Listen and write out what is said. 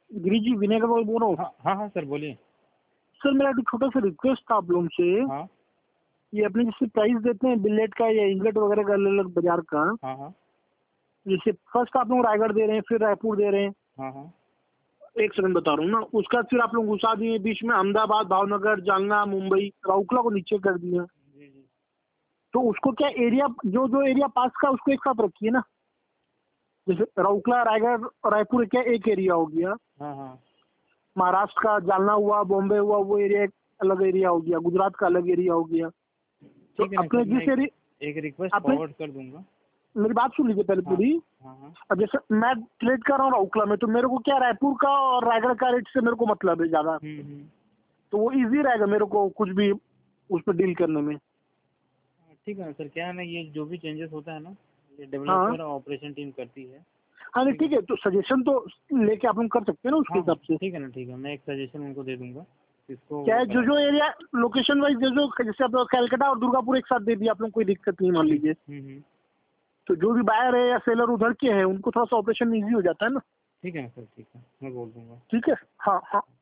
गिरी जी, विनय का बोल रहा हूँ। हाँ हाँ हाँ सर बोलिए। सर मेरा एक छोटा सा रिक्वेस्ट था आप लोगों से। हाँ ये अपने जैसे प्राइस देते हैं बिलेट का या इंगट वगैरह का अलग अलग बाजार का, हाँ हाँ जैसे फर्स्ट आप लोग रायगढ़ दे रहे हैं, फिर रायपुर दे रहे हैं, हाँ हाँ। एक सेकंड बता रहा हूँ ना, उसका फिर आप लोग घुसा दिए बीच में अहमदाबाद, भावनगर, जालना, मुंबई, राउरकेला को नीचे कर दिया। जी जी। तो उसको क्या एरिया, जो जो एरिया पास का उसको एक साथ रखिए ना। जैसे राउरकेला, रायगढ़ और रायपुर क्या एक एरिया हो गया, हाँ हाँ महाराष्ट्र का जालना हुआ, बॉम्बे हुआ, वो एरिया एक अलग एरिया हो गया, गुजरात का अलग एरिया हो गया। तो ठीक है ना अपने सर, मैं जिस एरिया, एक रिक्वेस्ट अपने, फॉरवर्ड कर दूंगा। मेरी बात सुन लीजिए पहले हाँ पूरी। हाँ हाँ। अब जैसे मैं ट्रेड कर रहा हूँ राउरकेला में, तो मेरे को क्या रायपुर का और रायगढ़ का रेट से मेरे को मतलब है ज्यादा, हम्म। तो वो इजी रहेगा मेरे को कुछ भी उस पर डील करने में। ठीक है ना सर, क्या है ना, ये जो भी चेंजेस होता है ना, ये हाँ डेवलपर ऑपरेशन टीम करती है। हाँ, नहीं ठीक है। ठीक है, तो सजेशन तो लेके आप लोग कर सकते हैं ना उसके हाँ हाँ हिसाब से। ठीक है ना, ठीक है, मैं एक सजेशन उनको दे दूंगा, इसको क्या वो है, जो करा। जो एरिया लोकेशन वाइज, जो जो जैसे आप लोग कैलकाटा और दुर्गापुर एक साथ दे दिया आप लोग, कोई दिक्कत नहीं मान लीजिए। हम्म। तो जो भी बायर है या सेलर उधर के हैं उनको थोड़ा सा ऑपरेशन ईजी हो जाता है ना। ठीक है ना सर, ठीक है, मैं बोल दूंगा। ठीक है। हाँ हाँ।